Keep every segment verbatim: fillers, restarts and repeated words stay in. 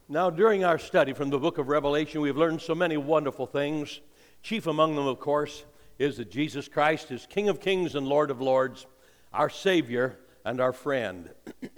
Now, during our study from the book of Revelation, we've learned so many wonderful things. Chief among them, of course, is that Jesus Christ is King of kings and Lord of lords, our Savior and our friend.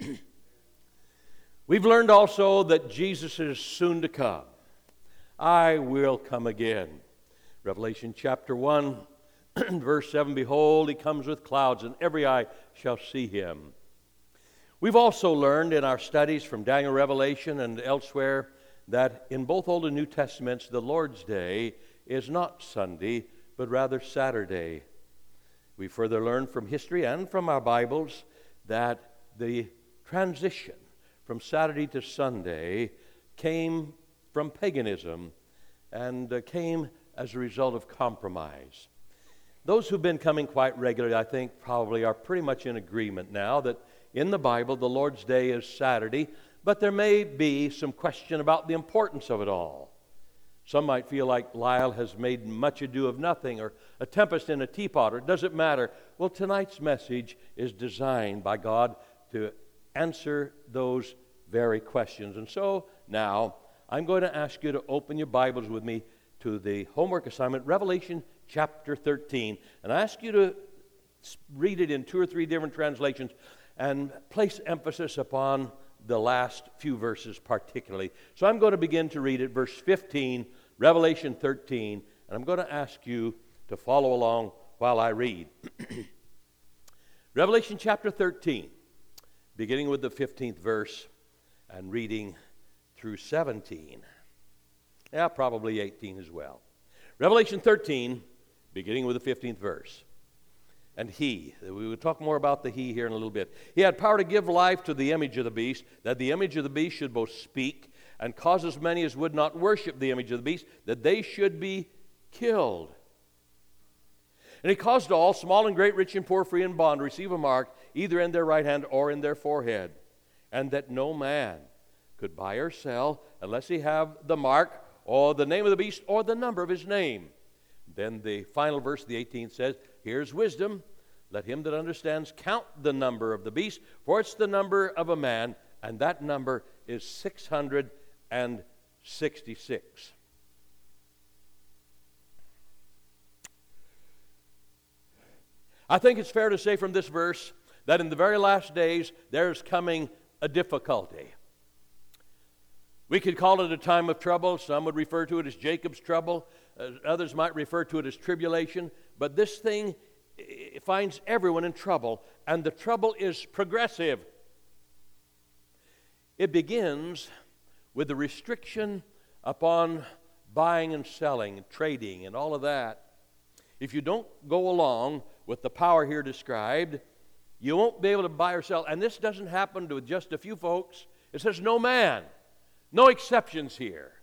We've learned also that Jesus is soon to come. I will come again. Revelation chapter one, verse seven, behold, he comes with clouds, and every eye shall see him. We've also learned in our studies from Daniel, Revelation, and elsewhere that in both Old and New Testaments, the Lord's Day is not Sunday, but rather Saturday. We further learned from history and from our Bibles that the transition from Saturday to Sunday came from paganism and uh, came as a result of compromise. Those who've been coming quite regularly, I think, probably are pretty much in agreement now that in the Bible, the Lord's Day is Saturday, but there may be some question about the importance of it all. Some might feel like Lyle has made much ado of nothing, or a tempest in a teapot, or does it matter? Well, tonight's message is designed by God to answer those very questions. And so now, I'm going to ask you to open your Bibles with me to the homework assignment, Revelation chapter thirteen. And I ask you to read it in two or three different translations and place emphasis upon the last few verses particularly. So I'm going to begin to read it, verse fifteen, Revelation thirteen, and I'm going to ask you to follow along while I read. Revelation chapter thirteen, beginning with the fifteenth verse and reading through seventeen. Yeah, probably eighteen as well. Revelation thirteen, beginning with the fifteenth verse. And he, we will talk more about the he here in a little bit. He had power to give life to the image of the beast, that the image of the beast should both speak and cause as many as would not worship the image of the beast, that they should be killed. And he caused all, small and great, rich and poor, free and bond, to receive a mark, either in their right hand or in their forehead, and that no man could buy or sell unless he have the mark or the name of the beast or the number of his name. Then the final verse, the eighteenth, says, here's wisdom. Let him that understands count the number of the beast, for it's the number of a man, and that number is six hundred sixty-six. I think it's fair to say from this verse that in the very last days there's coming a difficulty. We could call it a time of trouble. Some would refer to it as Jacob's trouble. Uh, others might refer to it as tribulation. But this thing it finds everyone in trouble, and the trouble is progressive. It begins with the restriction upon buying and selling and trading and all of that. If you don't go along with the power here described, you won't be able to buy or sell. And this doesn't happen to just a few folks. It says no man. No exceptions here.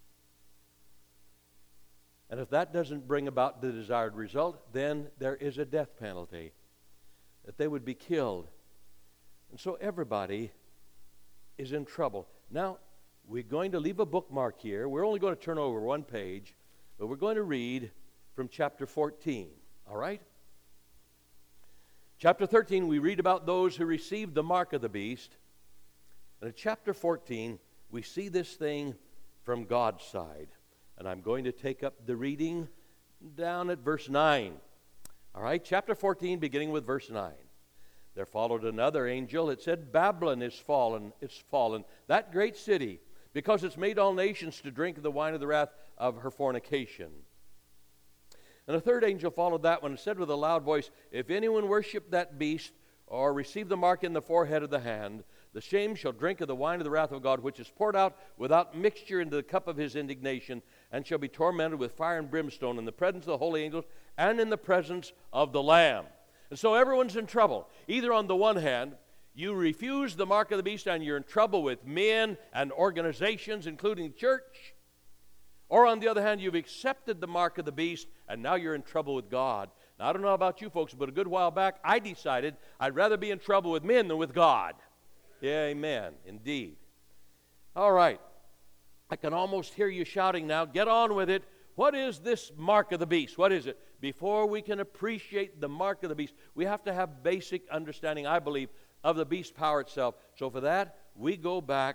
And if that doesn't bring about the desired result, then there is a death penalty, that they would be killed. And so everybody is in trouble. Now, we're going to leave a bookmark here. We're only going to turn over one page, but we're going to read from chapter fourteen. All right? Chapter thirteen, we read about those who received the mark of the beast. And in chapter fourteen, we see this thing from God's side. And I'm going to take up the reading down at verse nine. All right, chapter fourteen, beginning with verse nine. There followed another angel. It said, Babylon is fallen, it's fallen, that great city, because it's made all nations to drink of the wine of the wrath of her fornication. And a third angel followed that one and said with a loud voice, if anyone worship that beast or receive the mark in the forehead of the hand, the same shall drink of the wine of the wrath of God, which is poured out without mixture into the cup of his indignation, and shall be tormented with fire and brimstone in the presence of the holy angels and in the presence of the Lamb. And so everyone's in trouble. Either on the one hand, you refuse the mark of the beast and you're in trouble with men and organizations, including church. Or on the other hand, you've accepted the mark of the beast and now you're in trouble with God. Now, I don't know about you folks, but a good while back, I decided I'd rather be in trouble with men than with God. Yeah, amen, indeed. All right. I can almost hear you shouting now, get on with it. What is this mark of the beast? What is it? Before we can appreciate the mark of the beast, we have to have basic understanding, I believe, of the beast power itself. So for that, we go back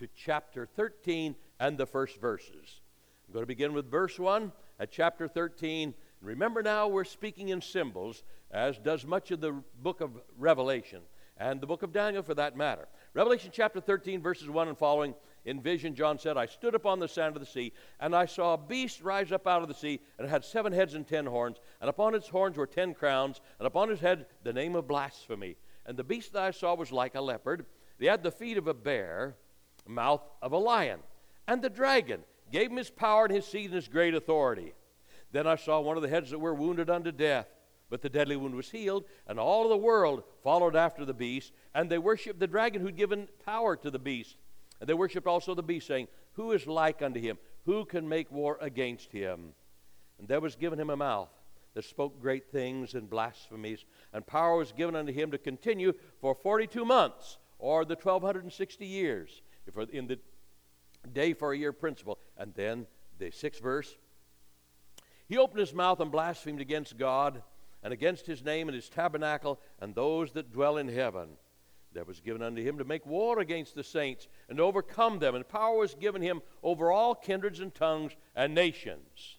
to chapter thirteen and the first verses. I'm going to begin with verse one at chapter thirteen. Remember now, we're speaking in symbols, as does much of the book of Revelation, and the book of Daniel for that matter. Revelation chapter thirteen, verses one and following. In vision, John said, I stood upon the sand of the sea, and I saw a beast rise up out of the sea, and it had seven heads and ten horns, and upon its horns were ten crowns, and upon his head the name of blasphemy. And the beast that I saw was like a leopard. He had the feet of a bear, mouth of a lion. And the dragon gave him his power and his seed and his great authority. Then I saw one of the heads that were wounded unto death, but the deadly wound was healed, and all of the world followed after the beast, and they worshipped the dragon who'd given power to the beast. And they worshipped also the beast, saying, Who is like unto him? Who can make war against him? And there was given him a mouth that spoke great things and blasphemies, and power was given unto him to continue for forty-two months, or the twelve sixty years, in the day for a year principle. And then the sixth verse, he opened his mouth and blasphemed against God, and against his name and his tabernacle, and those that dwell in heaven. There was given unto him to make war against the saints, and to overcome them, and power was given him over all kindreds and tongues and nations.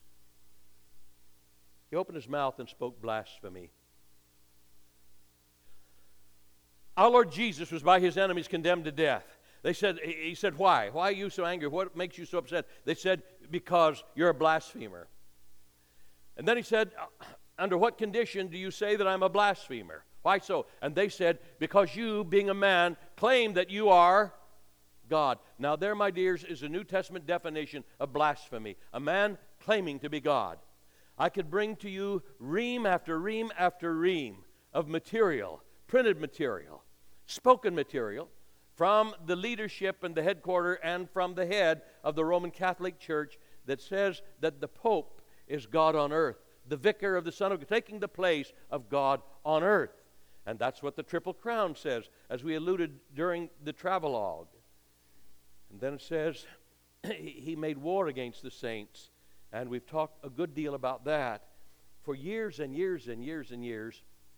He opened his mouth and spoke blasphemy. Our Lord Jesus was by his enemies condemned to death. They said, he said, why? Why are you so angry? What makes you so upset? They said, because you're a blasphemer. And then he said, under what condition do you say that I'm a blasphemer? Why so? And they said, because you, being a man, claim that you are God. Now there, my dears, is a New Testament definition of blasphemy. A man claiming to be God. I could bring to you ream after ream after ream of material, printed material, spoken material, from the leadership and the headquarters and from the head of the Roman Catholic Church that says that the Pope is God on earth, the vicar of the Son of God, taking the place of God on earth. And that's what the Triple Crown says, as we alluded during the travelogue. And then it says, he made war against the saints. And we've talked a good deal about that for years and years and years and years.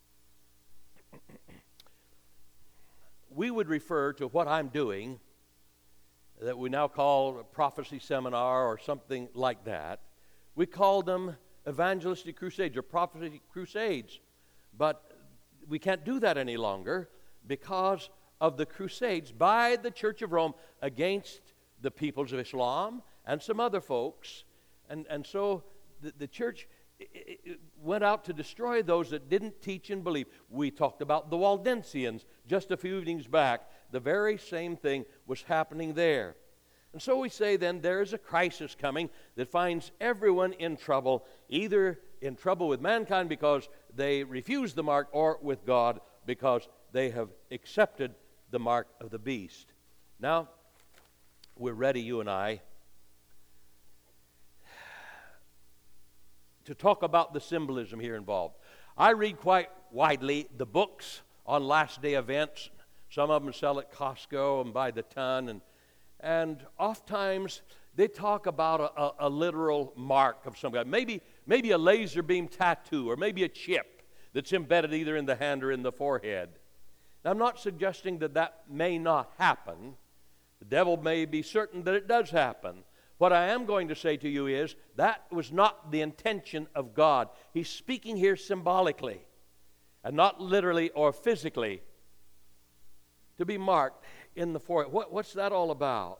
We would refer to what I'm doing, that we now call a prophecy seminar or something like that. We call them evangelistic crusades or prophecy crusades. But we can't do that any longer because of the crusades by the Church of Rome against the peoples of Islam and some other folks. And, and so the, the church it, it went out to destroy those that didn't teach and believe. We talked about the Waldensians just a few evenings back. The very same thing was happening there. And so we say then there is a crisis coming that finds everyone in trouble, either in trouble with mankind because they refuse the mark, or with God because they have accepted the mark of the beast. Now, we're ready, you and I, to talk about the symbolism here involved. I read quite widely the books on last day events. Some of them sell at Costco and by the ton, and and oftentimes they talk about a, a, a literal mark of some kind. Maybe, maybe a laser beam tattoo, or maybe a chip that's embedded either in the hand or in the forehead. Now, I'm not suggesting that that may not happen. The devil may be certain that it does happen. What I am going to say to you is that was not the intention of God. He's speaking here symbolically and not literally or physically. To be marked in the forehead. What, what's that all about?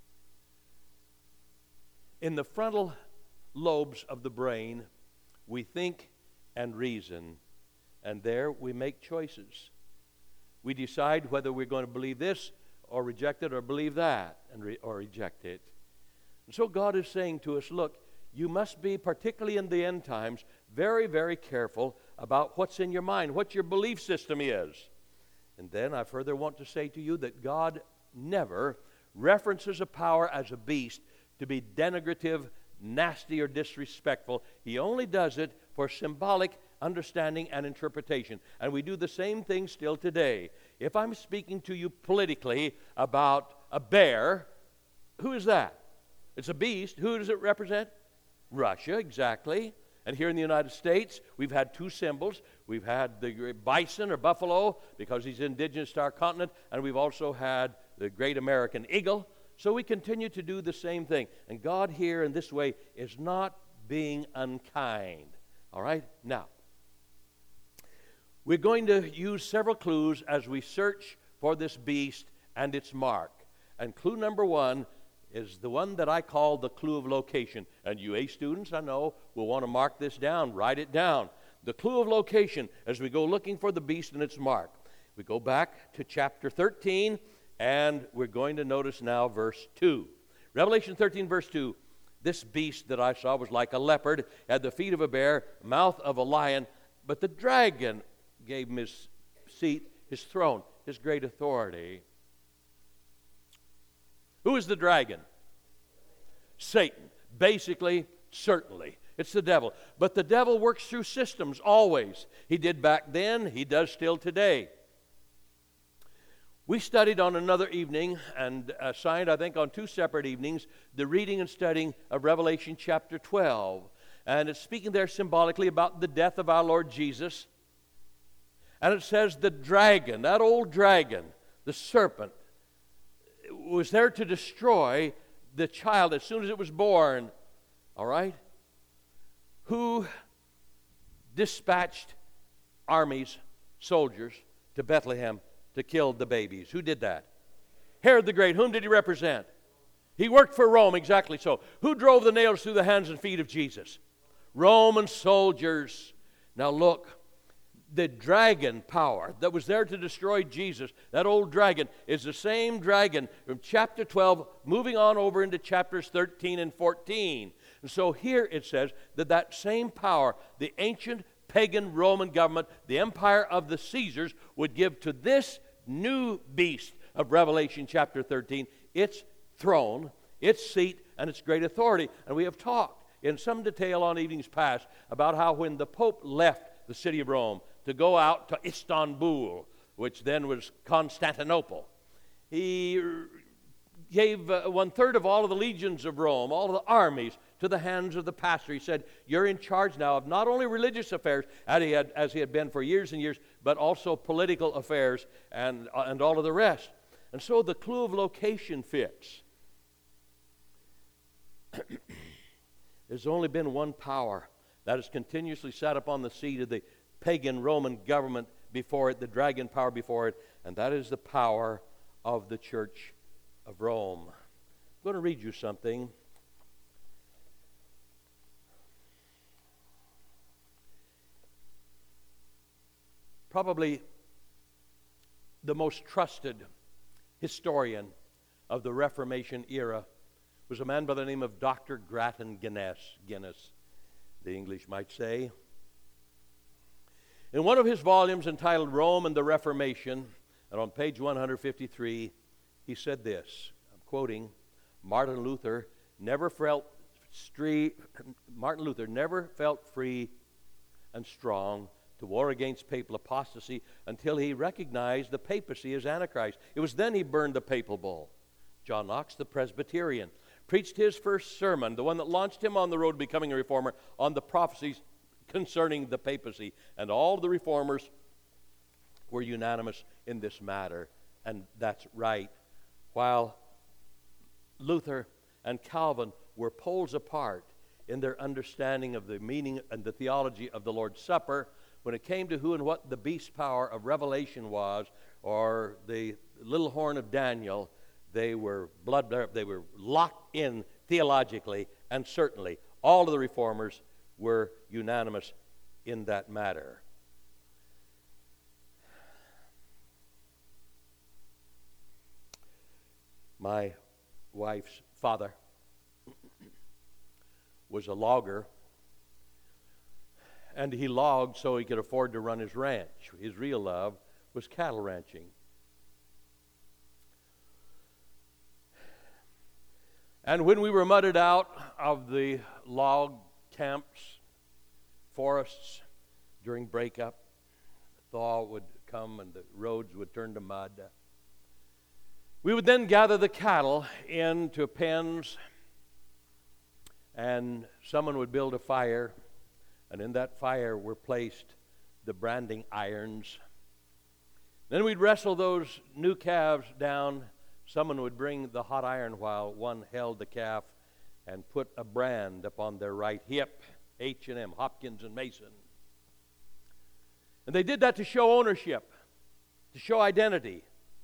In the frontal lobes of the brain, we think and reason, and there we make choices. We decide whether we're going to believe this or reject it, or believe that and re- or reject it. And so God is saying to us, look, you must be, particularly in the end times, very, very careful about what's in your mind, what your belief system is. And then I further want to say to you that God never references a power as a beast to be denigrative, nasty, or disrespectful. He only does it for symbolic understanding and interpretation. And we do the same thing still today. If I'm speaking to you politically about a bear, who is that? It's a beast. Who does it represent? Russia, exactly. And here in the United States, we've had two symbols. We've had the bison or buffalo because he's indigenous to our continent, and we've also had the great American eagle So we continue to do the same thing. And God here in this way is not being unkind. All right? Now, we're going to use several clues as we search for this beast and its mark. And clue number one is the one that I call the clue of location. And you A students, I know, will want to mark this down, write it down. The clue of location as we go looking for the beast and its mark. We go back to chapter thirteen, and we're going to notice now verse two. Revelation thirteen, verse two. This beast that I saw was like a leopard, had the feet of a bear, mouth of a lion, but the dragon gave him his seat, his throne, his great authority. Who is the dragon? Satan. Basically, certainly. It's the devil. But the devil works through systems always. He did back then. He does still today. We studied on another evening and assigned, I think, on two separate evenings, the reading and studying of Revelation chapter twelve. And it's speaking there symbolically about the death of our Lord Jesus. And it says the dragon, that old dragon, the serpent, was there to destroy the child as soon as it was born. All right? Who dispatched armies, soldiers, to Bethlehem to kill the babies? Who did that? Herod the Great. Whom did he represent? He worked for Rome, exactly so. Who drove the nails through the hands and feet of Jesus? Roman soldiers. Now look, the dragon power that was there to destroy Jesus, that old dragon, is the same dragon from chapter twelve, moving on over into chapters thirteen and fourteen. And so here it says that that same power, the ancient pagan Roman government, the empire of the Caesars, would give to this new beast of Revelation chapter thirteen its throne, its seat, and its great authority. And we have talked in some detail on evenings past about how when the Pope left the city of Rome to go out to Istanbul, which then was Constantinople, he gave uh, one-third of all of the legions of Rome, all of the armies, to the hands of the pastor. He said, you're in charge now of not only religious affairs, as he had, as he had been for years and years, but also political affairs and, uh, and all of the rest. And so the clue of location fits. There's only been one power that has continuously sat upon the seat of the pagan Roman government before it, the dragon power before it, and that is the power of the Church of Rome. I'm going to read you something. Probably the most trusted historian of the Reformation era was a man by the name of Doctor Grattan Guinness, Guinness, the English might say. In one of his volumes entitled Rome and the Reformation, and on page one fifty-three, he said this, I'm quoting, Martin Luther never felt free, Martin Luther never felt free and strong to war against papal apostasy until he recognized the papacy as Antichrist. It was then he burned the papal bull. John Knox, the Presbyterian, preached his first sermon, the one that launched him on the road to becoming a reformer, on the prophecies concerning the papacy. And all the reformers were unanimous in this matter, and that's right. While Luther and Calvin were poles apart in their understanding of the meaning and the theology of the Lord's Supper, when it came to who and what the beast power of Revelation was, or the little horn of Daniel, they were blood, they were locked in theologically, and certainly all of the reformers were unanimous in that matter. My wife's father was a logger, and he logged so he could afford to run his ranch. His real love was cattle ranching. And when we were mudded out of the log camps, forests, during breakup, thaw would come and the roads would turn to mud. We would then gather the cattle into pens, and someone would build a fire, and in that fire were placed the branding irons. Then we'd wrestle those new calves down someone would bring the hot iron while one held the calf and put a brand upon their right hip, H and M, Hopkins and Mason. And they did that to show ownership, to show identity.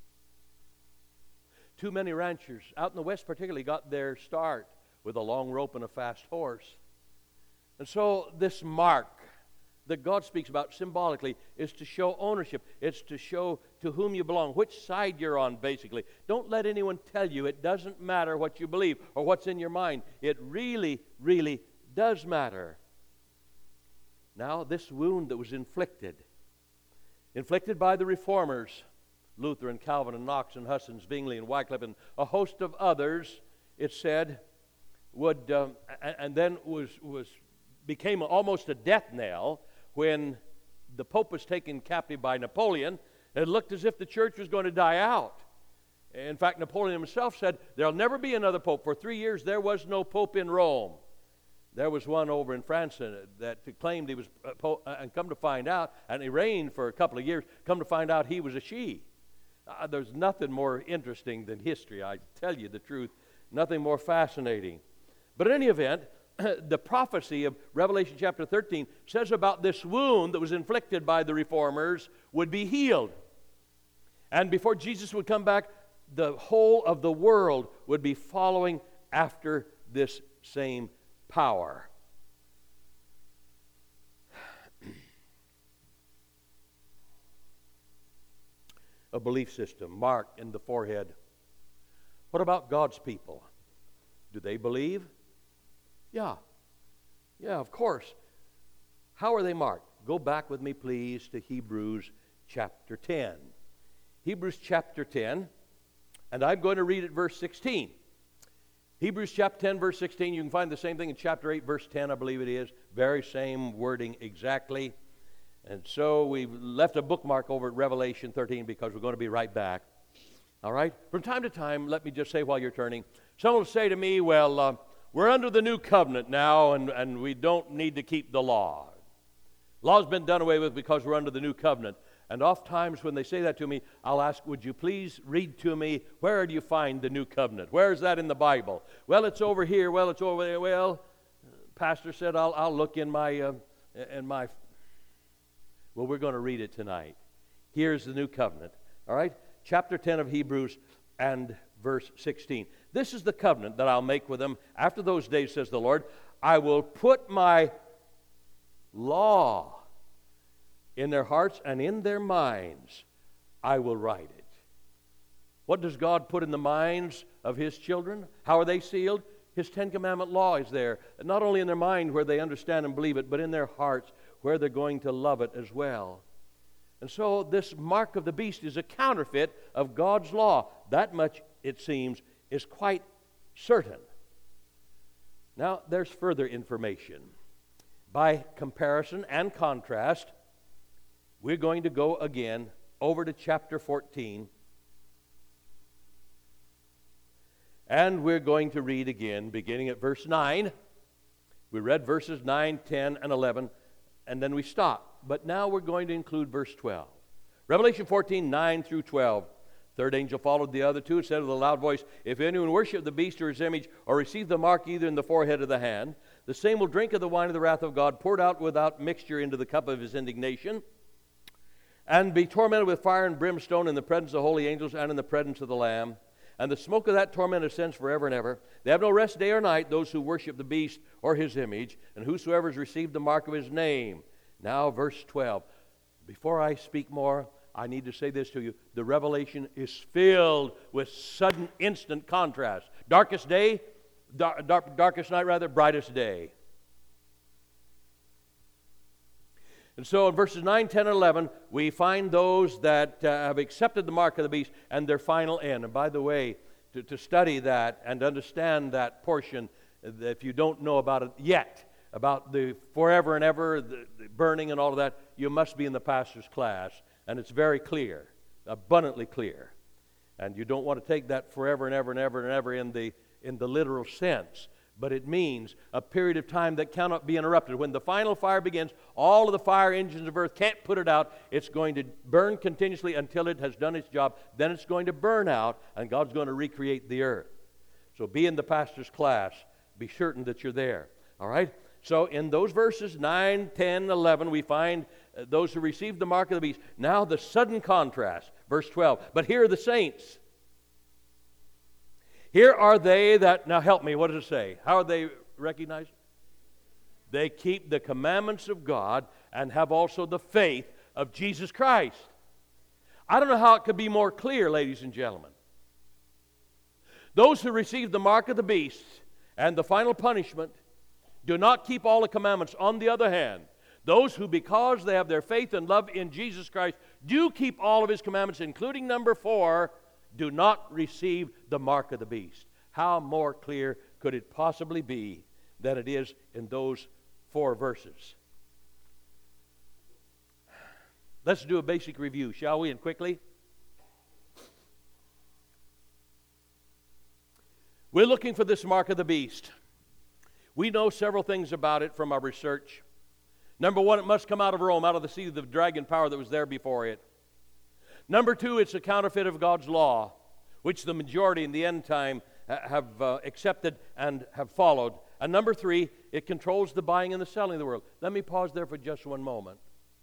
Too many ranchers, out in the West particularly, got their start with a long rope and a fast horse. And so this mark that God speaks about symbolically is to show ownership. It's to show to whom you belong, which side you're on, basically. Don't let anyone tell you it doesn't matter what you believe or what's in your mind. It really, really does matter. Now, this wound that was inflicted, inflicted by the Reformers, Luther and Calvin and Knox and Huss and Zwingli and Wycliffe and a host of others, it said, would um, and, and then was was became almost a death knell when the Pope was taken captive by Napoleon. It looked as if the church was going to die out. In fact, Napoleon himself said, there'll never be another Pope. For three years, there was no Pope in Rome. There was one over in France uh, that claimed he was uh, Pope, uh, and come to find out, and he reigned for a couple of years, come to find out he was a she. Uh, there's nothing more interesting than history, I tell you the truth. Nothing more fascinating. But in any event, the prophecy of Revelation chapter thirteen says about this wound that was inflicted by the Reformers would be healed. And before Jesus would come back, the whole of the world would be following after this same power. A belief system marked in the forehead. What about God's people? Do they believe? Yeah. Yeah, of course. How are they marked? Go back with me, please, to Hebrews chapter ten. Hebrews chapter ten, and I'm going to read at verse sixteen. Hebrews chapter ten, verse sixteen. You can find the same thing in chapter eight, verse ten, I believe it is. Very same wording exactly. And so we've left a bookmark over at Revelation thirteen because we're going to be right back. All right? From time to time, let me just say while you're turning, someone will say to me, well, uh, we're under the new covenant now, and, and we don't need to keep the law. Law's been done away with because we're under the new covenant. And oftentimes when they say that to me, I'll ask, would you please read to me, where do you find the new covenant? Where is that in the Bible? Well, it's over here. Well, it's over there. Well, Pastor said, I'll, I'll look in my, uh, in my... Well, we're going to read it tonight. Here's the new covenant. All right? Chapter ten of Hebrews and verse sixteen. This is the covenant that I'll make with them after those days, says the Lord. I will put my law in their hearts and in their minds. I will write it. What does God put in the minds of His children? How are they sealed? His Ten Commandment law is there. Not only in their mind where they understand and believe it, but in their hearts where they're going to love it as well. And so this mark of the beast is a counterfeit of God's law. That much, it seems, is quite certain. Now, there's further information. By comparison and contrast, we're going to go again over to chapter fourteen. And we're going to read again, beginning at verse nine. We read verses nine, ten, and eleven, and then we stop. But now we're going to include verse twelve. Revelation fourteen, nine through twelve. Third angel followed the other two and said with a loud voice, if anyone worship the beast or his image, or receive the mark either in the forehead or the hand, the same will drink of the wine of the wrath of God, poured out without mixture into the cup of his indignation, and be tormented with fire and brimstone in the presence of holy angels and in the presence of the Lamb. And the smoke of that torment ascends forever and ever. They have no rest day or night, those who worship the beast or his image, and whosoever has received the mark of his name. Now, verse twelve. Before I speak more, I need to say this to you. The Revelation is filled with sudden, instant contrast. Darkest day, dar- dar- darkest night rather, brightest day. And so in verses nine, ten, and eleven, we find those that uh, have accepted the mark of the beast and their final end. And by the way, to, to study that and understand that portion, if you don't know about it yet, about the forever and ever, the, the burning and all of that, you must be in the pastor's class. And it's very clear, abundantly clear. And you don't want to take that forever and ever and ever and ever in the, in the literal sense. but it means a period of time that cannot be interrupted. When the final fire begins, all of the fire engines of earth can't put it out. It's going to burn continuously until it has done its job. Then it's going to burn out, and God's going to recreate the earth. So be in the pastor's class. Be certain that you're there. All right? So in those verses, nine, ten, eleven, we find uh, those who received the mark of the beast. Now the sudden contrast. Verse twelve. But here are the saints. Here are they that, now help me, what does it say? How are they recognized? They keep the commandments of God and have also the faith of Jesus Christ. I don't know how it could be more clear, ladies and gentlemen. Those who receive the mark of the beast and the final punishment do not keep all the commandments. On the other hand, those who, because they have their faith and love in Jesus Christ, do keep all of His commandments, including number four, do not receive the mark of the beast. How more clear could it possibly be than it is in those four verses? Let's do a basic review, shall we, and quickly? We're looking for this mark of the beast. We know several things about it from our research. Number one, it must come out of Rome, out of the seed of the dragon power that was there before it. Number two, it's a counterfeit of God's law, which the majority in the end time have uh, accepted and have followed. And number three, it controls the buying and the selling of the world. Let me pause there for just one moment.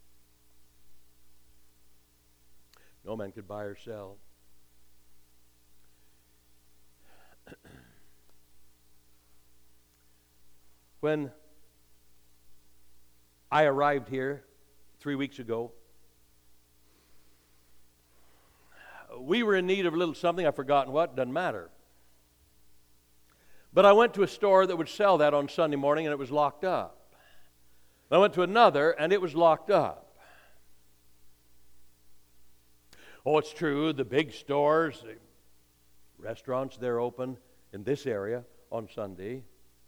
No man could buy or sell. When I arrived here three weeks ago, we were in need of a little something. I've forgotten what. Doesn't matter. But I went to a store that would sell that on Sunday morning, and it was locked up. I went to another, and it was locked up. Oh, it's true. The big stores, the restaurants, they're open in this area on Sunday.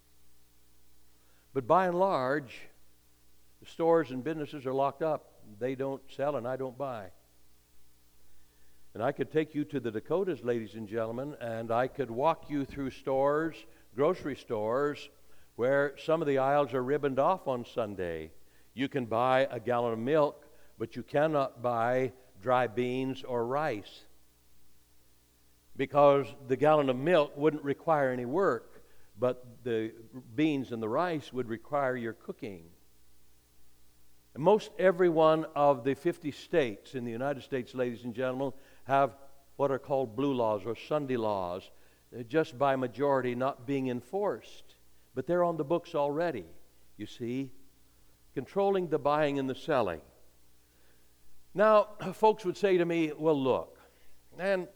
But by and large, the stores and businesses are locked up. They don't sell, and I don't buy. And I could take you to the Dakotas, ladies and gentlemen, and I could walk you through stores, grocery stores, where some of the aisles are ribboned off on Sunday. You can buy a gallon of milk, but you cannot buy dry beans or rice, because the gallon of milk wouldn't require any work, but the beans and the rice would require your cooking. And most every one of the fifty states in the United States, ladies and gentlemen, have what are called blue laws or Sunday laws, just by majority not being enforced. But they're on the books already, you see, controlling the buying and the selling. Now, folks would say to me, well, look, and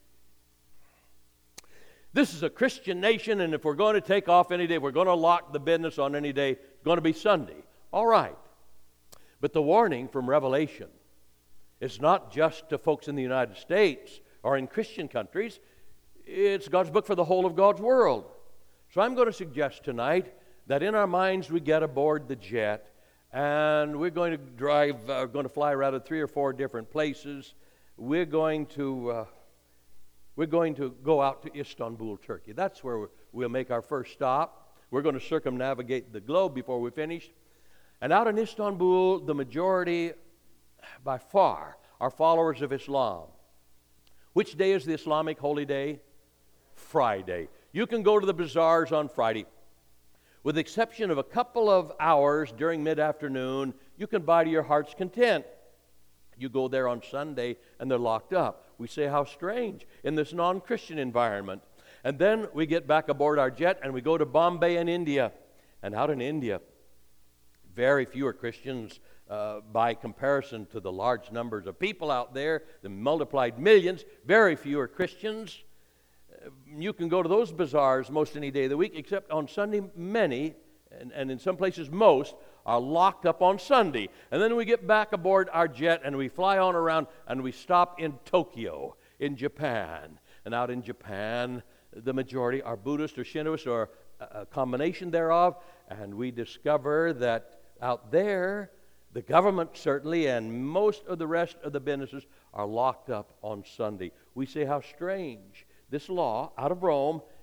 this is a Christian nation, and if we're going to take off any day, if we're going to lock the business on any day, it's going to be Sunday. All right. But the warning from Revelation is not just to folks in the United States or in Christian countries. It's God's book for the whole of God's world. So I'm going to suggest tonight that in our minds we get aboard the jet, and we're going to drive, uh, going to fly around to three or four different places. We're going to uh, we're going to go out to Istanbul, Turkey. That's where we'll make our first stop. We're going to circumnavigate the globe before we finish. And out in Istanbul, the majority, by far, are followers of Islam. Which day is the Islamic holy day? Friday. You can go to the bazaars on Friday. With the exception of a couple of hours during mid-afternoon, you can buy to your heart's content. You go there on Sunday, and they're locked up. We say, how strange in this non-Christian environment. And then we get back aboard our jet, and we go to Bombay in India. And out in India, very few are Christians uh, by comparison to the large numbers of people out there, the multiplied millions. Very few are Christians. Uh, you can go to those bazaars most any day of the week, except on Sunday, many, and, and in some places most, are locked up on Sunday. And then we get back aboard our jet, and we fly on around, and we stop in Tokyo, in Japan. And out in Japan, the majority are Buddhist or Shintoist or a combination thereof, and we discover that out there, the government certainly and most of the rest of the businesses are locked up on Sunday. We say, how strange. This law out of Rome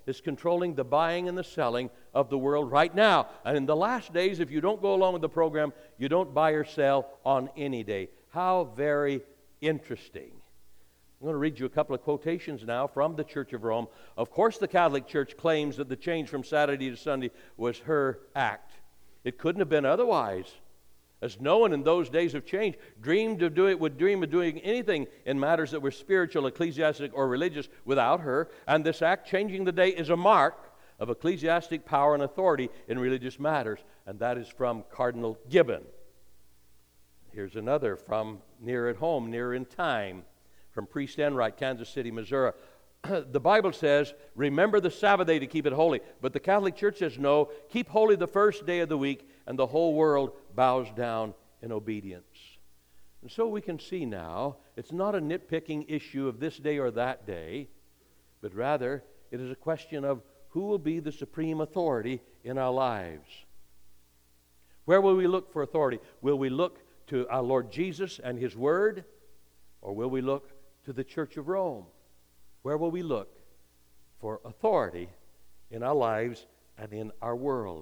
is controlling the buying and the selling of the world right now. And in the last days, if you don't go along with the program, you don't buy or sell on any day. How very interesting. I'm going to read you a couple of quotations now from the Church of Rome. Of course, the Catholic Church claims that the change from Saturday to Sunday was her act. It couldn't have been otherwise, as no one in those days of change dreamed of doing, would dream of doing anything in matters that were spiritual, ecclesiastic, or religious without her. And this act, changing the day, is a mark of ecclesiastic power and authority in religious matters. And that is from Cardinal Gibbon. Here's another from near at home, near in time, from Priest Enright, Kansas City, Missouri. The Bible says, remember the Sabbath day to keep it holy. But the Catholic Church says, no, keep holy the first day of the week, and the whole world bows down in obedience. And so we can see now, it's not a nitpicking issue of this day or that day, but rather it is a question of who will be the supreme authority in our lives. Where will we look for authority? Will we look to our Lord Jesus and His Word, or will we look to the Church of Rome? Where will we look for authority in our lives and in our world?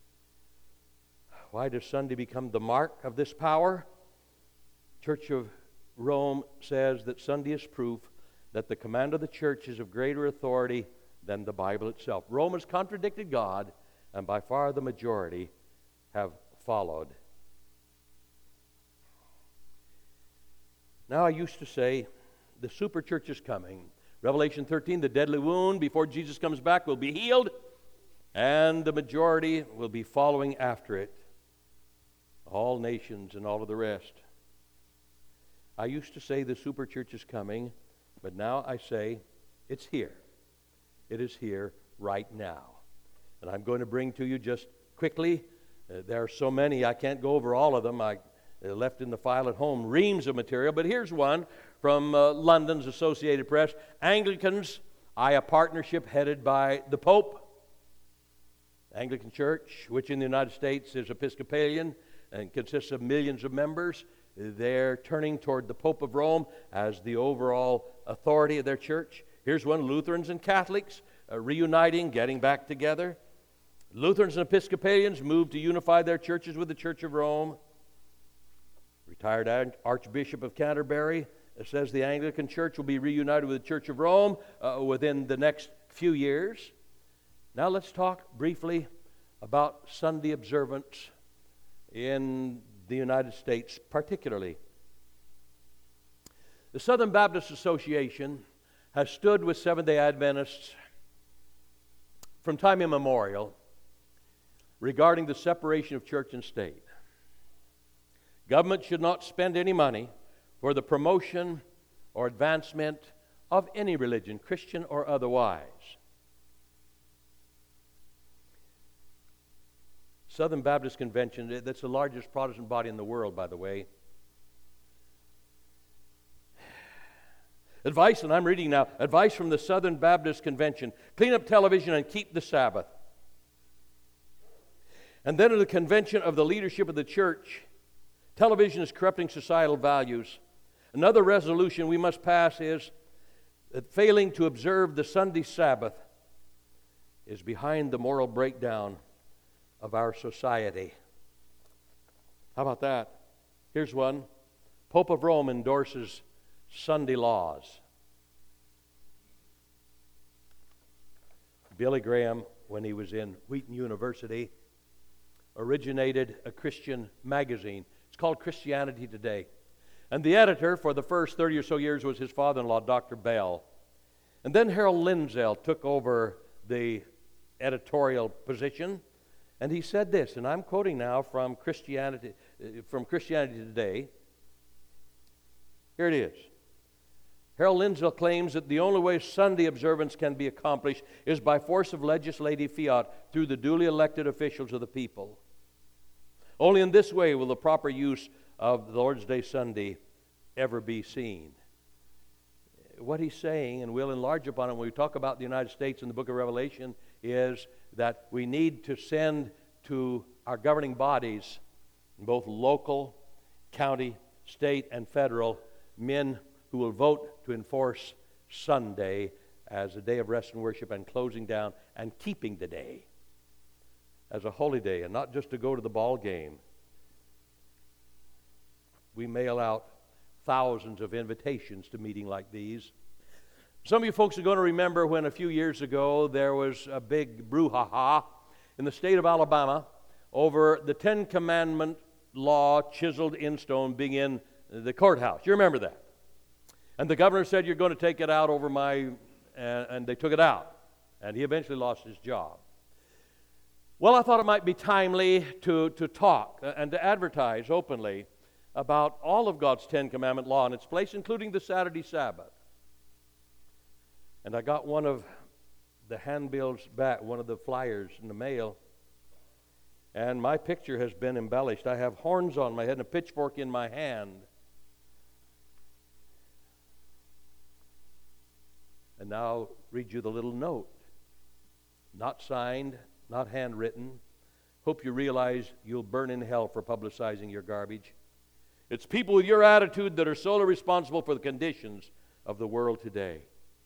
Why does Sunday become the mark of this power? Church of Rome says that Sunday is proof that the command of the church is of greater authority than the Bible itself. Rome has contradicted God, and by far the majority have followed. Now, I used to say, the super church is coming. Revelation thirteen, the deadly wound before Jesus comes back will be healed, and the majority will be following after it. All nations and all of the rest. I used to say the super church is coming, but now I say it's here. It is here right now. And I'm going to bring to you just quickly, uh, there are so many, I can't go over all of them. I uh, left in the file at home reams of material, but here's one from uh, London's Associated Press. Anglicans eye a partnership headed by the Pope. Anglican Church, which in the United States is Episcopalian and consists of millions of members, they're turning toward the Pope of Rome as the overall authority of their church. Here's one, Lutherans and Catholics uh, reuniting, getting back together. Lutherans and Episcopalians moved to unify their churches with the Church of Rome. Retired Archbishop of Canterbury says the Anglican Church will be reunited with the Church of Rome uh, within the next few years. Now let's talk briefly about Sunday observance in the United States particularly. The Southern Baptist Association has stood with Seventh-day Adventists from time immemorial regarding the separation of church and state. Government should not spend any money for the promotion or advancement of any religion, Christian or otherwise. Southern Baptist Convention, that's the largest Protestant body in the world, by the way. Advice, and I'm reading now, advice from the Southern Baptist Convention: clean up television and keep the Sabbath. And then in the convention of the leadership of the church, television is corrupting societal values. Another resolution we must pass is that failing to observe the Sunday Sabbath is behind the moral breakdown of our society. How about that? Here's one. Pope of Rome endorses Sunday laws. Billy Graham, when he was in Wheaton University, originated a Christian magazine. It's called Christianity Today. And the editor for the first thirty or so years was his father-in-law, Doctor Bell. And then Harold Lindsell took over the editorial position, and he said this, and I'm quoting now from Christianity, from Christianity Today. Here it is. Harold Lindsell claims that the only way Sunday observance can be accomplished is by force of legislative fiat through the duly elected officials of the people. Only in this way will the proper use of the Lord's Day Sunday ever be seen. What he's saying, and we'll enlarge upon it when we talk about the United States in the book of Revelation, is that we need to send to our governing bodies, both local, county, state, and federal, men who will vote to enforce Sunday as a day of rest and worship and closing down and keeping the day as a holy day and not just to go to the ball game. We mail out thousands of invitations to meetings like these. Some of you folks are going to remember when a few years ago there was a big brouhaha in the state of Alabama over the Ten Commandment law chiseled in stone being in the courthouse. You remember that? And the governor said, "You're going to take it out over my..." And, and they took it out. And he eventually lost his job. Well, I thought it might be timely to, to talk and to advertise openly about all of God's Ten Commandment law and its place, including the Saturday Sabbath. And I got one of the handbills back, one of the flyers in the mail, and my picture has been embellished. I have horns on my head and a pitchfork in my hand. And now I'll read you the little note. Not signed, not handwritten. Hope you realize you'll burn in hell for publicizing your garbage. It's people with your attitude that are solely responsible for the conditions of the world today.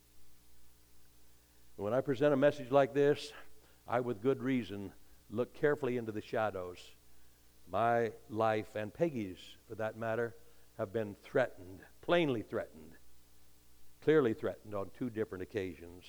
When I present a message like this, I, with good reason, look carefully into the shadows. My life, and Peggy's for that matter, have been threatened, plainly threatened, clearly threatened on two different occasions.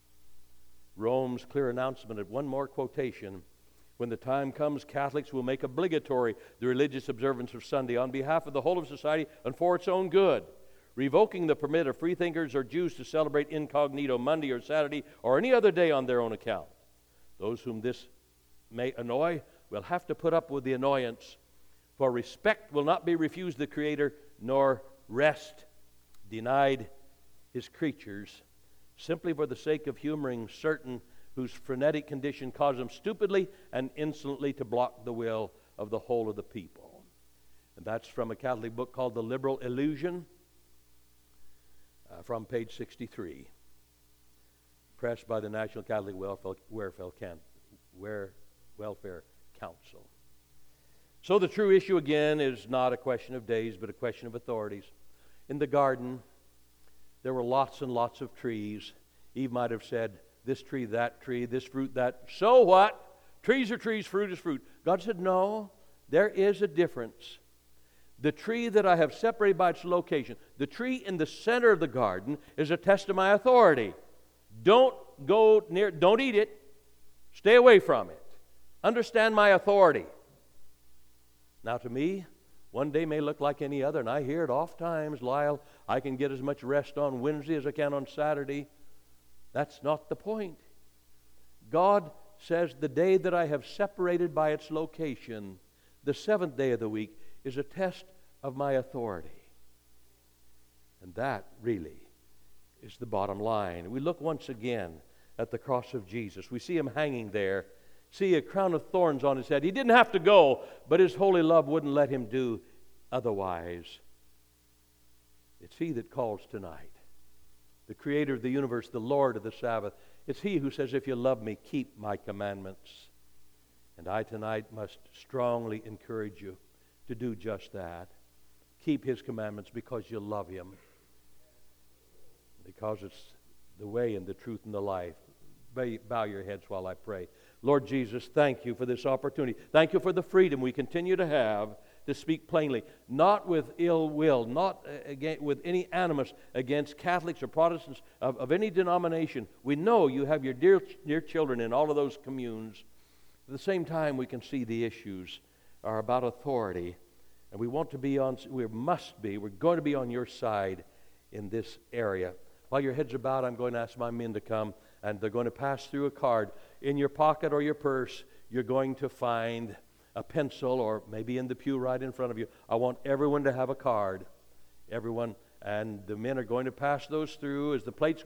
Rome's clear announcement of one more quotation: when the time comes, Catholics will make obligatory the religious observance of Sunday on behalf of the whole of society and for its own good, revoking the permit of freethinkers or Jews to celebrate incognito Monday or Saturday or any other day on their own account. Those whom this may annoy will have to put up with the annoyance, for respect will not be refused the Creator, nor rest denied His creatures, simply for the sake of humoring certain whose frenetic condition caused them stupidly and insolently to block the will of the whole of the people. And that's from a Catholic book called The Liberal Illusion, uh, from page sixty-three, pressed by the National Catholic Welfare, Welfare, Welfare Council. So the true issue again is not a question of days, but a question of authorities. In the garden, there were lots and lots of trees. Eve might have said, this tree, that tree, this fruit, that. So what? Trees are trees, fruit is fruit. God said, no, there is a difference. The tree that I have separated by its location, the tree in the center of the garden, is a test of my authority. Don't go near, don't eat it. Stay away from it. Understand my authority. Now to me, one day may look like any other, and I hear it oft times, Lyle, I can get as much rest on Wednesday as I can on Saturday. That's not the point. God says the day that I have separated by its location, the seventh day of the week, is a test of my authority. And that really is the bottom line. We look once again at the cross of Jesus. We see Him hanging there, see a crown of thorns on His head. He didn't have to go, but His holy love wouldn't let Him do otherwise. It's He that calls tonight. The Creator of the universe, the Lord of the Sabbath. It's He who says, if you love me, keep my commandments. And I tonight must strongly encourage you to do just that. Keep His commandments because you love Him. Because it's the way and the truth and the life. Bow your heads while I pray. Lord Jesus, thank You for this opportunity. Thank You for the freedom we continue to have to speak plainly, not with ill will, not again, with any animus against Catholics or Protestants of, of any denomination. We know You have Your dear, dear children in all of those communes. At the same time, we can see the issues are about authority, and we want to be on, we must be, we're going to be on Your side in this area. While your heads are bowed, I'm going to ask my men to come, and they're going to pass through a card. In your pocket or your purse, you're going to find a pencil, or maybe in the pew right in front of you. I want everyone to have a card. Everyone. And the men are going to pass those through as the plates